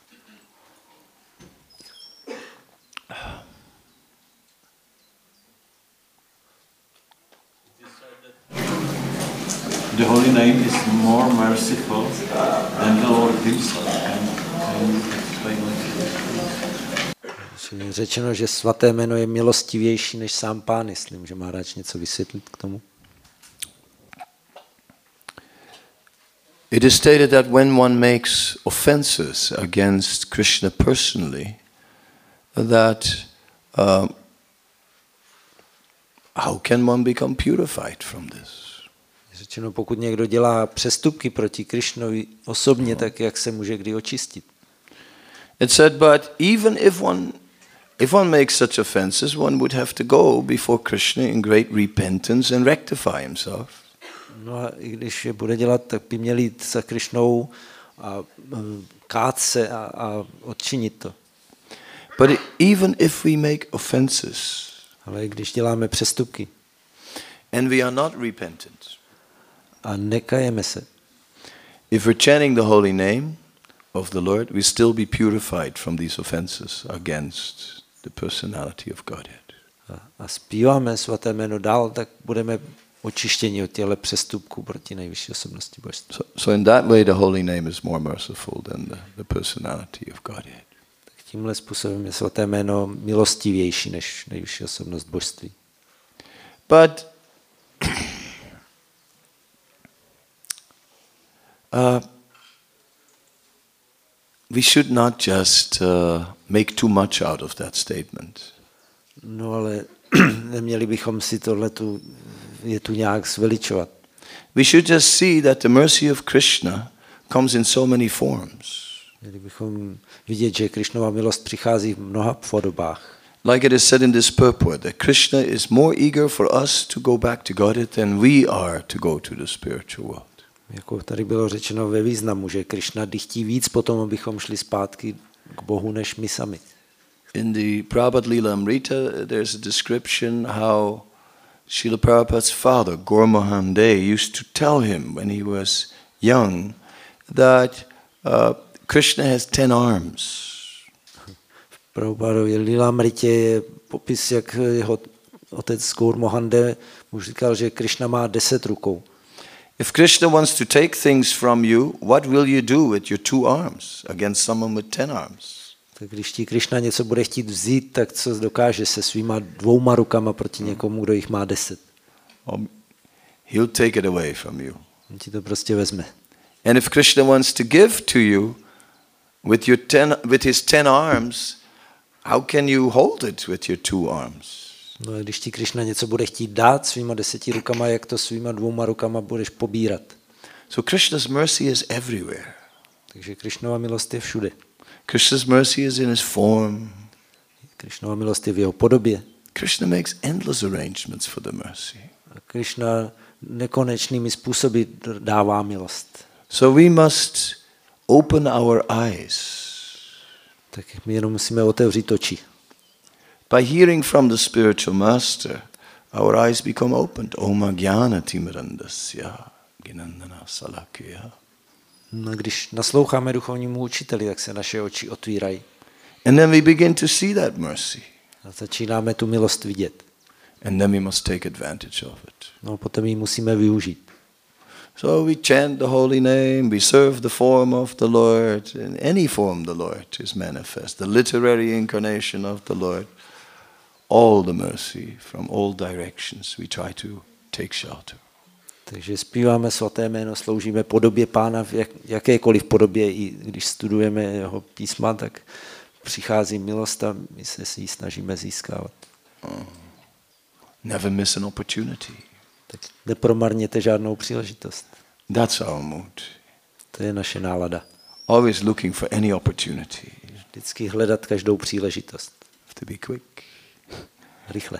The holy name is more merciful than the Lord himself. Can you explain Je řečeno, že svaté jméno je milostivější než sám Pán, jestli může Maharaj něco vysvětlit k tomu. It is stated that when one makes offenses against Krishna personally, that how can one become purified from this? Řečeno, pokud někdo dělá přestupky proti Krišnovi osobně, tak jak se může kdy očistit? It said, but even if one makes such offenses, one would have to go before Krishna in great repentance and rectify himself. No a i když je bude dělat, tak by měl jít za Krišnou a kát se a odčinit to. But even if we make offenses, Ale když děláme přestupky and we are not repentant, a nekajeme se, if we're chanting the holy name of the Lord, we still be purified from these offenses against the personality of Godhead. a zpíváme svaté jméno dál, tak budeme očištěni od těchto přestupků proti nejvyšší osobnosti božství. So in that way the holy name is more merciful than the personality of Godhead. Tak tímhle způsobem je svaté jméno milostivější než nejvyšší osobnost božství. But we should not just make too much out of that statement. No ale neměli bychom si tohletu je tu nějak zveličovat. We should just see that the mercy of Krishna comes in so many forms. Měli bychom vidět, že Krišnova milost přichází v mnoha podobách. Like it is said in this purport, that Krishna is more eager for us to go back to Godhead than we are to go to the spiritual world. Jako tady bylo řečeno ve významu, že Krišna dychtí víc potom, abychom šli zpátky k Bohu, než my sami. In the Prabhupada Lila Amrita, there's a description how Srila Prabhupada's father, Gaur Mohan Dey, used to tell him when he was young that Krishna has 10 arms. V Prabhupadově Lila Amritě je popis, jak jeho otec Gaur Mohan Dey mu říkal, že Krišna má 10 rukou. If Krishna wants to take things from you, what will you do with your 2 arms against someone with 10 arms? Tak když ti Krišna něco bude chtít vzít, tak co dokáže se svýma 2 rukama proti někomu, kdo jich má 10? He'll take it away from you. On ti to prostě vezme. And if Krishna wants to give to you with his 10 arms, how can you hold it with your 2 arms? No a když ti Krišna něco bude chtít dát svýma 10 rukama, jak to svýma 2 rukama budeš pobírat? So Krishna's mercy is everywhere. Takže Krišnova milost je všude. Krishna's mercy is in his form. Krišnova milost je v jeho podobě. Krishna makes endless arrangements for the mercy. A Krišna nekonečnými způsoby dává milost. So we must open our eyes. Tak my jenom musíme otevřít oči. By hearing from the spiritual master, our eyes become opened. Om Jnana Timirandasya Ginandana Salakya. No, když nasloucháme duchovnímu učiteli, tak se naše oči otvírají. And then we begin to see that mercy. A začínáme tu milost vidět. And then we must take advantage of it. No, potom ji musíme využít. So we chant the holy name, we serve the form of the Lord. In any form the Lord is manifest. The literary incarnation of the Lord. All the mercy from all directions we try to take shelter. Takže zpíváme svaté jméno, sloužíme podobě Pána v jakékoliv podobě, i když studujeme jeho písma, tak přichází milost a my se si ji snažíme získávat. Never miss an opportunity. Tak nepromarněte žádnou příležitost. That's our mood. To je naše nálada. Always looking for any opportunity Vždycky hledat každou příležitost. Have to be quick. Rychle.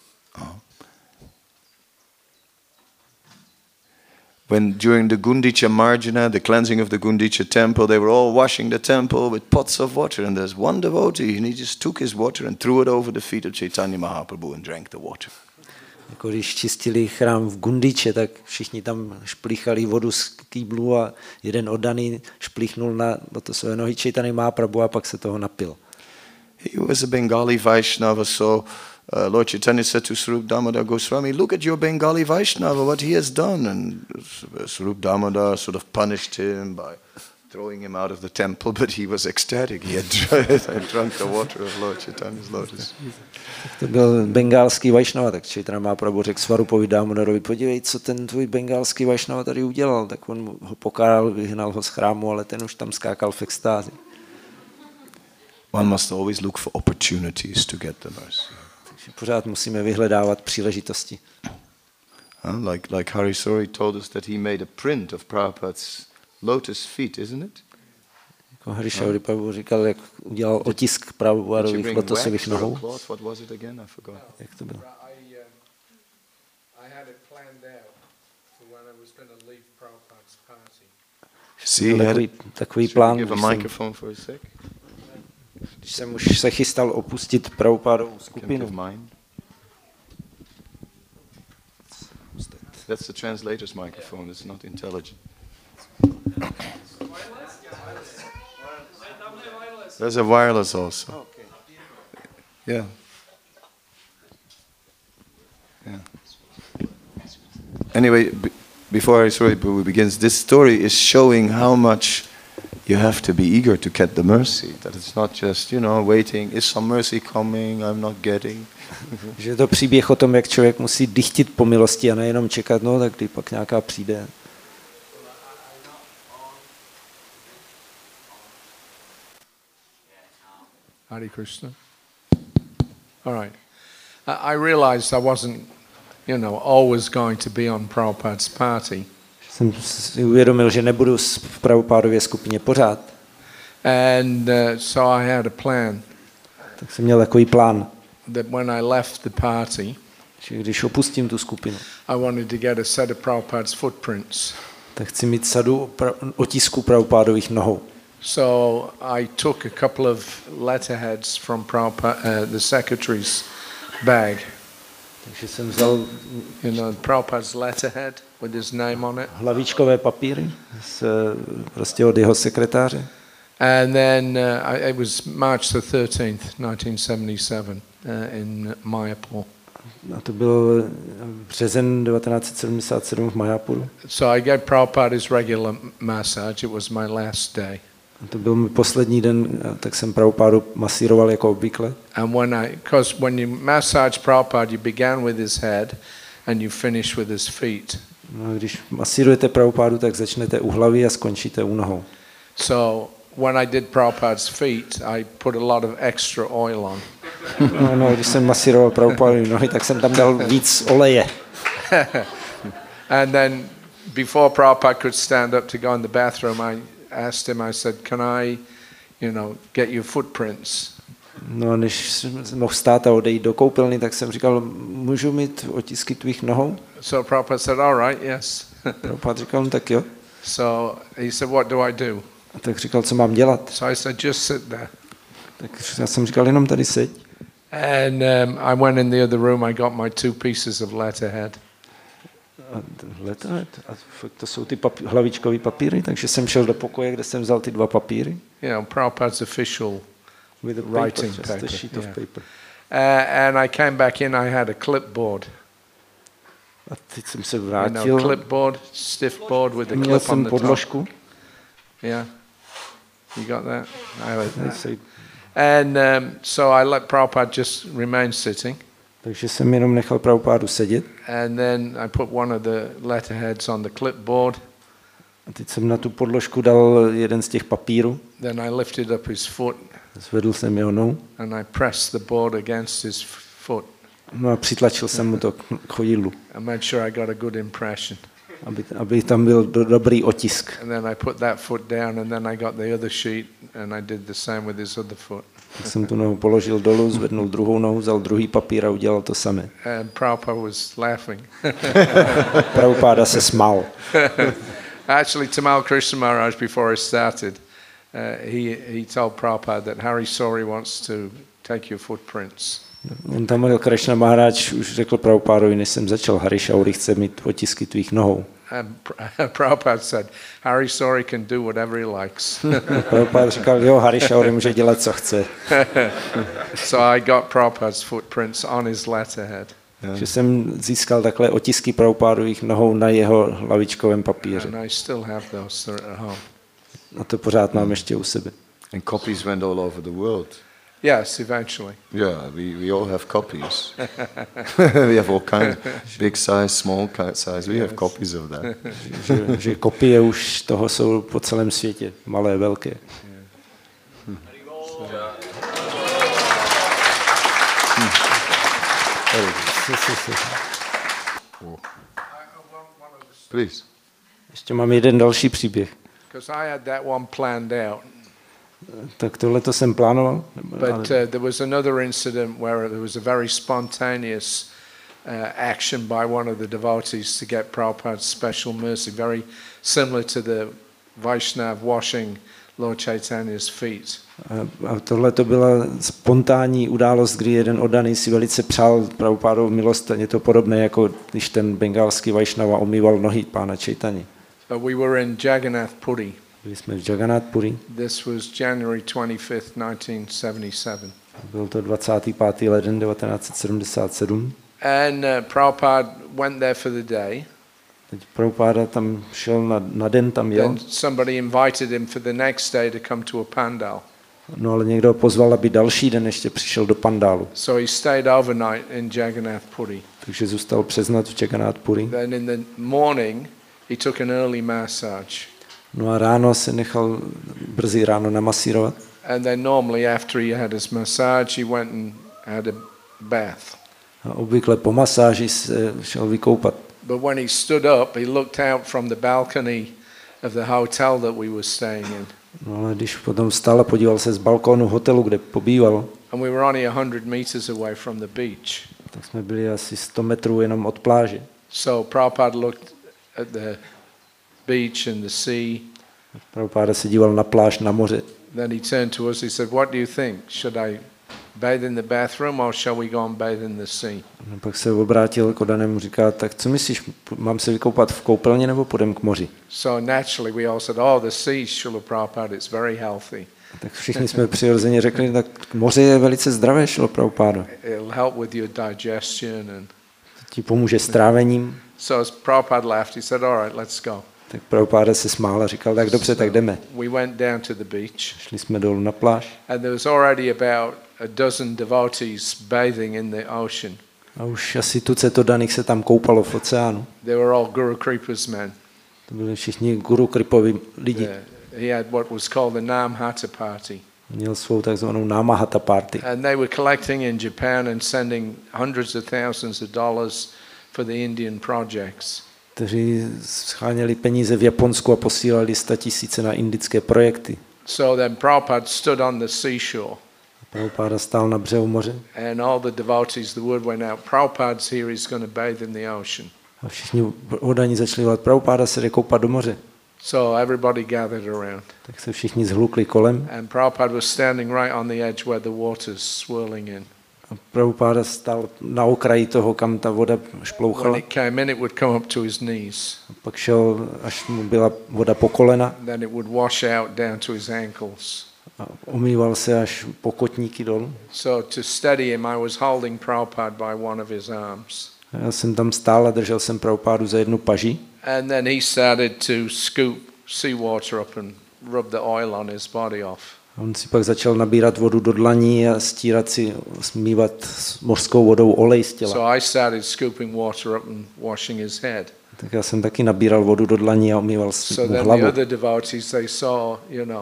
When during the Gundicha Marjana, the cleansing of the Gundicha temple, they were all washing the temple with pots of water, and there's one devotee, and he just took his water and threw it over the feet of Chaitanya Mahaprabhu and drank the water. Jako když čistili chrám v Gundiče, tak všichni tam šplíchali vodu z kýblu a jeden oddaný šplíchnul na to své nohy Chaitanya Mahaprabhu a pak se toho napil. He was a Bengali Vaishnava, so Lord Chaitanya said to Swarup Damodar Goswami, look at your Bengali Vaishnava, what he has done. And Swarup Damodar sort of punished him by throwing him out of the temple, but he was ecstatic. He had drunk the water of Lord Chaitanya's lotus. To byl bengalský Vaishnava, tak Chaitanya Mahaprabhu řekl Swarupovi Damodarovi, podívej, co ten tvůj bengalský Vaishnava tady udělal. Tak on ho pokáral, vyhnal ho z chrámu, ale ten už tam skákal v extázi. One must always look for opportunities to get the mercy. Takže pořád musíme vyhledávat příležitosti. Like Hari Sori told us that he made a print of Prabhupada's lotus feet, isn't it? Jako Hari Sori Prabhu říkal, jak udělal otisk Prabhupadových lotosových nohou. What was it again? I forgot. Jak to bylo? I had it planned out for when I was going to leave Prabhupada's party. See, takový plán, give a microphone for a sec. Když jsem už se chystal opustit Prabhupadovou skupinu. That's the translator's microphone. It's not intelligent. There's a wireless also. Yeah. Anyway, before we begins, this story is showing how much you have to be eager to get the mercy. That it's not just, waiting, is some mercy coming, I'm not getting. Že je to příběh o tom, jak člověk musí dychtit po milosti a nejenom čekat, no tak kdy pak nějaká přijde. Hare Krishna. All right. I realized I wasn't, always going to be on Prabhupada's party. Jsem si uvědomil, že nebudu v Prabhupádově skupině pořád. And so I had a plan. Tak jsem měl takový plán. That when I left the party, že když opustím tu skupinu, I wanted to get a set of Prabhupada's footprints. Tak chci mít sadu otisků Prabhupádových nohou. So I took a couple of letterheads from Prabhupada, the secretary's bag. Takže jsem vzal, Prabhupada's letterhead with his name on it. Hlavičkové papíry prostě od jeho sekretáře. And then it was March the 13th, 1977, in Mayapur. A to byl březen 1977 v Mayapuru. So I gave Prabhupada his regular massage. It was my last day. A to byl můj poslední den, tak jsem Prabhupádu masíroval jako obvykle. And because when you massage Prabhupada, you began with his head and you finish with his feet. No, když masírujete Prabhupádu, tak začnete u hlavy a skončíte u nohou. So when I did Prabhupada's feet, I put a lot of extra oil on. No, když jsem masíroval Prabhupádu nohy, tak jsem tam dal víc oleje. And then before Prabhupada could stand up to go in the bathroom, I asked him, I said, can I, get your footprints? No, než jsem mohl stát a odejít do koupelny, tak jsem říkal, můžu mít otisky tvých nohou? So Prabhupada said, all right, yes. Prabhupada říkal, no tak jo. So he said, what do I do? A tak říkal, co mám dělat? So I said, just sit there. Tak já jsem říkal, jenom tady seď. And I went in the other room, I got my 2 pieces of letterhead. Letterhead? A to jsou ty hlavičkový papíry, takže jsem šel do pokoje, kde jsem vzal ty 2 papíry. Prabhupada's official with a writing paper, just a sheet of paper. And I came back in, I had a clipboard. A teď jsem se vrátil. Clipboard, stiff board with a clip on the top. Yeah. You got that? And so I let Prabhupada just remain sitting. Takže jsem jenom nechal Prabhupádu sedět. And then I put one of the letterheads on the clipboard. A teď jsem na tu podložku dal jeden z těch papírů. Then I lifted up his foot. Zvedl jsem jeho nohu. And I pressed the board against his foot. No a přitlačil jsem mu to k chodidlu. I made sure I got a good impression. aby tam byl dobrý otisk. And then I put that foot down, and then I got the other sheet, and I did the same with his other foot. Tak jsem tu nohu položil dolů, zvednul druhou nohu, vzal druhý papír a udělal to samé. And Prabhupada was laughing. Prabhupáda se smál. Actually, Tamal Krishna Maharaj, before I started, he told Prabhupada that Hari Sori wants to take your footprints. On tam byl Krishna Maharaj, už řekl Prabhupádovi, než jsem začal, Hari Shauri chce mít otisky tvých nohou. And Prabhupada said, Hari Sori can do whatever he likes. Prabhupada říkal, jo, Hari Shauri může dělat, co chce. So I got Prabhupada's footprints on his letterhead. Že jsem získal takhle otisky Prabhupádových nohou na jeho hlavičkovém papíře. And I still have those at home. A to pořád mám ještě u sebe. And copies went all over the world. Yes, eventually. Yeah, we all have copies. We have all kinds, big size, small size. We have copies of that. že kopie už toho jsou po celém světě, malé, velké. Please. Ještě mám jeden další příběh. Because I had that one planned out. Tak tohleto jsem plánoval. But there was another incident where there was a very spontaneous action by one of the devotees to get Prabhupada's special mercy, very similar to the Vaishnav washing Lord Chaitanya's feet. A tohleto byla spontánní událost, kdy jeden oddaný si velice přál Prabhupádovu milost. Je to podobné, jako když ten bengalský Vaishnava omýval nohy pána Chaitanya. But we were in Jagannath Puri. Byli jsme v Jagannath Puri. This was January 25th, 1977. Byl to 25. leden 1977. And Prabhupada went there for the day. Teď Prabhupáda tam šel na den, tam jel. Then somebody invited him for the next day to come to a pandal. No ale někdo ho pozval, aby další den ještě přišel do pandálu. So he stayed overnight in Jagannath Puri. Takže zůstal přes noc v Jagannath Puri. Then in the morning he took an early massage. No a ráno se nechal brzy ráno namasírovat. And then normally after he had his massage he went and had a bath. A obvykle po masáži se šel vykoupat. But when he stood up, he looked out from the balcony of the hotel that we were staying in. No ale když potom vstal a podíval se z balkónu hotelu, kde pobýval, And we were only 100 meters away from the beach. tak jsme byli asi 100 metrů jenom od pláže. So Prabhupada looked at the beach and the sea. Prabhupáda se díval na pláž, na moře. Then he turned to us, he said, what do you think? Should I bathe in the bathroom or shall we go and bathe in the sea? A pak se obrátil k oddanému, říká, tak co myslíš, mám se vykoupat v koupelně nebo půjdem k moři? So naturally we all said, oh, the sea, Srila Prabhupada, it's very healthy. Tak všichni jsme přirozeně řekli, tak moře je velice zdravé, Srila Prabhupádo. It'll help with your digestion. And Ti pomůže s trávením. so as Prabhupada laughed, he said, all right, let's go. Tak Prabhupáda se smál a říkal, tak dobře, tak jdeme. We went down to the beach. Šli jsme dolů na pláž And there was already about a dozen devotees bathing in the ocean. a už asi tucet oddaných se tam koupalo v oceánu. They were all Guru Kripa's men. To byli všichni Guru Kripovi lidi. He had what was called the Nam Hata party. Měl svou takzvanou Namahata party. And they were collecting in Japan and sending hundreds of thousands of dollars for the Indian projects. Kteří scháněli peníze v Japonsku a posílali 100 000 na indické projekty. So then Prabhupada stood on the seashore. Prabhupáda stál na břehu moře And all the devotees, the word went out, Prabhupada's here, he's going to bathe in the ocean. a všichni oddaní začali volat, Prabhupáda se jde koupat do moře. So everybody gathered around. Tak se všichni zhlukli kolem And Prabhupada was standing right on the edge where the water's swirling in. a Prabhupáda stál na okraji toho, kam ta voda When šplouchala. it came in, it would come up to his knees. A pak šel, až mu byla voda po kolena Then it would wash out down to his ankles. a omýval se až po kotníky dolů. So to steady him, I was holding Prabhupada by one of his arms. A já jsem tam stál a držel jsem Prabhupádu za jednu paži. And then he started to scoop seawater up and rub the oil on his body off. A on si pak začal nabírat vodu do dlaní a stírat si, smívat s mořskou vodou olej z těla. So I started scooping water up and washing his head. Tak já jsem taky nabíral vodu do dlaní a omýval So mu then the hlavu. other devotees, they saw,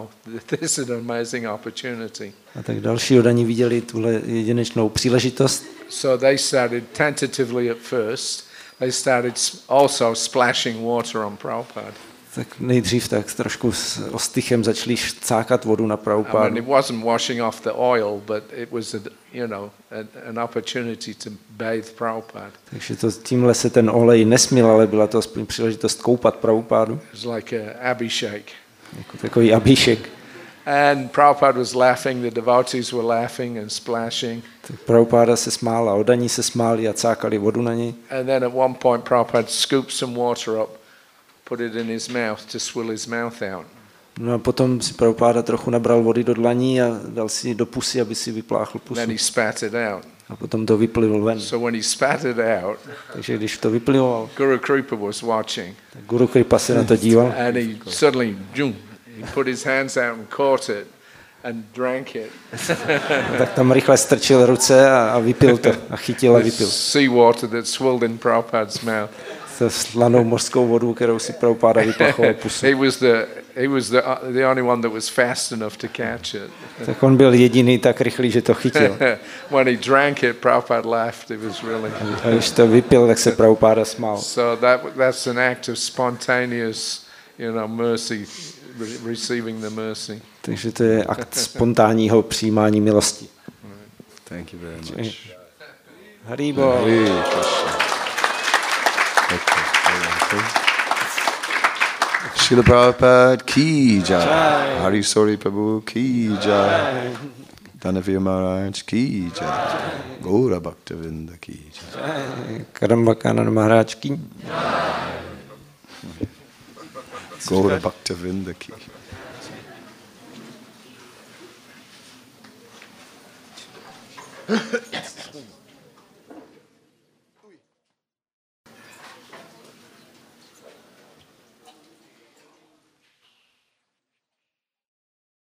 this is an amazing opportunity. A tak další oddaní viděli tuhle jedinečnou příležitost. So they started tentatively at first, they started also splashing water on Prabhupada. Tak nejdřív tak trošku s ostychem začali cákat vodu na I mean, Prabhupádu. it wasn't washing off the oil, but it was, an opportunity to bathe Prabhupada. Takže tímhle se ten olej nesmil, ale byla to aspoň příležitost koupat Prabhupádu. It was like a abhishek. Jako takový abhishek. And Prabhupada was laughing, the devotees were laughing and splashing. Tak Prabhupáda se smál a oddaní se smáli a cákali vodu na něj. And then at one point Prabhupada scooped some water up, put it in his mouth to swill his mouth out. No a potom si Prabhupáda trochu nabral vody do dlaní a dal si do pusy, aby si vypláchl pusu. Then he spat it out. A potom to vyplivl ven. So when he spat it out, Takže když to vyplivoval, Guru Kripa was watching. tak Guru Kripa se na to díval. And he suddenly, he put his hands out and caught it and drank it. Tak tam rychle strčil ruce a vypil to. A chytil a vypil. Seawater that swilled in Prabhupada's mouth. Se slanou mořskou vodu, kterou si Prabhupáda vyplachoval pusu. He was the only one that was fast enough to catch it. Tak on byl jediný tak rychlý, že to chytil. When he drank it, Prabhupada laughed. It was really. A když to vypil, tak se Prabhupáda smál. So that's an act of spontaneous, mercy, receiving the mercy. Takže to je akt spontánního přijímání milosti. Thank you very much. Haribo. Srila Prabhupada ki jai. Hari Sori Prabhu ki jai. Dhanavir Maharaj ki jai. Gaura Bhaktavinda ki jai. Kadambakana Maharaj ki. Gaura Bhaktavinda ki.